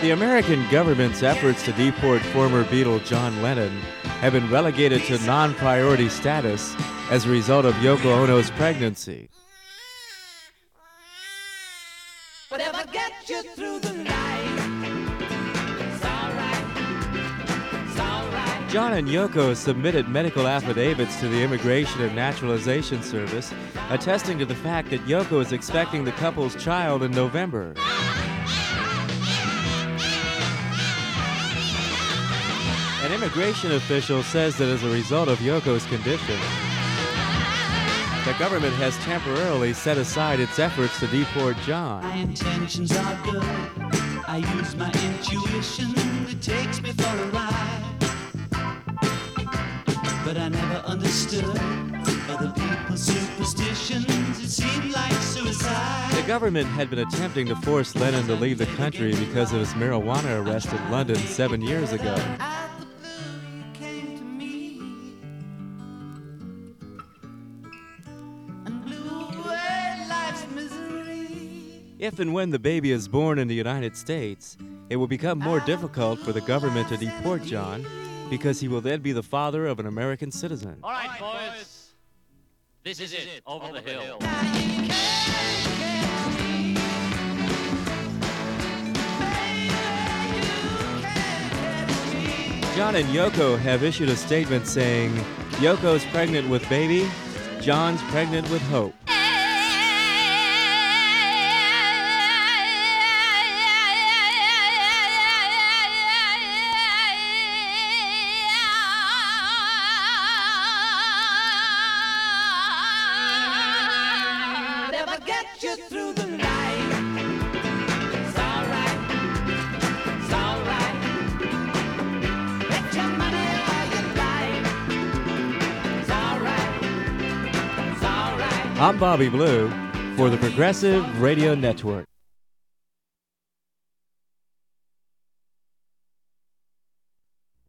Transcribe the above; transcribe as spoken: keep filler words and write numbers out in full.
The American government's efforts to deport former Beatle John Lennon have been relegated to non-priority status as a result of Yoko Ono's pregnancy. Whatever gets you through the night, it's all right, it's all right. John and Yoko submitted medical affidavits to the Immigration and Naturalization Service, attesting to the fact that Yoko is expecting the couple's child in November. An immigration official says that as a result of Yoko's condition, the government has temporarily set aside its efforts to deport John. My intentions are good. I use my intuition. It takes me for a ride. But I never understood other people's superstitions. It seemed like suicide. The government had been attempting to force Lennon to leave the country because of his marijuana arrest in London seven years ago. If and when the baby is born in the United States, it will become more difficult for the government to deport John because he will then be the father of an American citizen. All right, boys. This is it, over the hill. John and Yoko have issued a statement saying, Yoko's pregnant with baby, John's pregnant with hope. Get you through the night. It's all right. It's all right. Bet your money all your life. It's all right. It's all right. I'm Bobby Blue for the Progressive Radio Network.